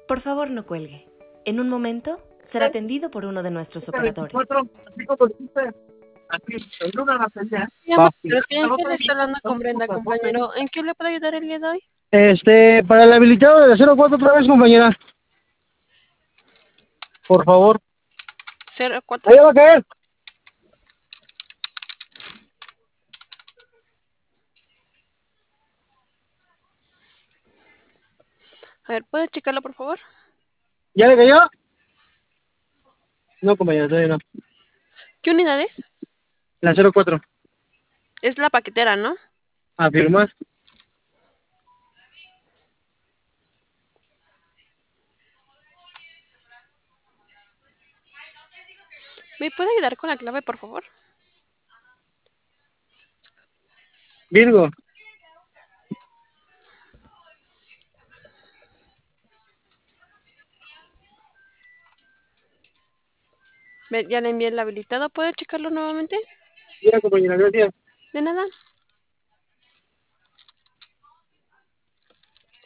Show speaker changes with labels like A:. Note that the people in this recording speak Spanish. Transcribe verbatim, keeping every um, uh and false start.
A: Por favor, no cuelgue. En un momento será atendido por uno de nuestros operadores.
B: Mi amor, pero ¿quién le está hablando con Brenda, compañero? ¿En qué le puedo ayudar el día de hoy?
C: Este, para el habilitado de la cero cuatro otra vez, compañera. Por favor.
B: ¿cero cuatro?
C: Ahí va a caer.
B: A ver, ¿puede checarlo, por favor?
C: ¿Ya le cayó? No, compañera, todavía no.
B: ¿Qué unidad es?
C: La cero cuatro.
B: Es la paquetera, ¿no?
C: Afirmar.
B: ¿Me puede ayudar con la clave, por favor?
C: Virgo.
B: Ve, ya le envié el habilitado. ¿Puede checarlo nuevamente?
C: Ya, compañera, gracias.
B: De nada.